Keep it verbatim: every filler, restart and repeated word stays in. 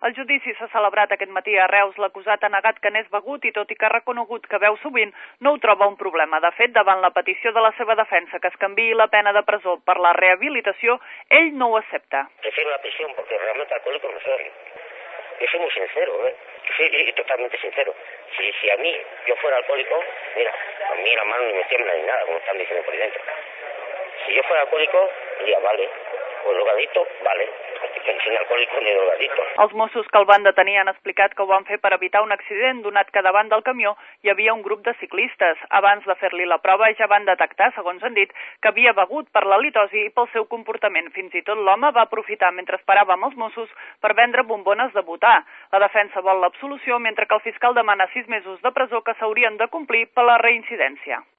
El judici s'ha celebrat aquest matí a Reus. L'acusat ha negat que n'és begut i, tot i que ha reconegut que beu sovint, no ho troba un problema. De fet, davant la petició de la seva defensa que es canviï la pena de presó per la rehabilitació, ell no ho accepta. Prefiero la prisión porque realmente alcohólico no soy. Yo soy muy sincero, ¿eh? Sí, y totalmente sincero. Si, si a mí yo fuera alcohólico, mira, a mí la mano ni me tiembla ni nada, como están diciendo por ahí dentro. Si yo fuera alcohólico, diría, vale, pues drogadito, vale, que no soy alcohòlico ni drogadito. Els Mossos que el van detenir han explicat que ho van fer per evitar un accident, donat que davant del camió hi havia un grup de ciclistes. Abans de fer-li la prova ja van detectar, segons han dit, que havia begut per l'halitosi i pel seu comportament. Fins i tot l'home va aprofitar mentre esperava amb els Mossos per vendre bombones de butà. La defensa vol l'absolució, mentre que el fiscal demana sis mesos de presó que s'haurien de complir per la reincidència.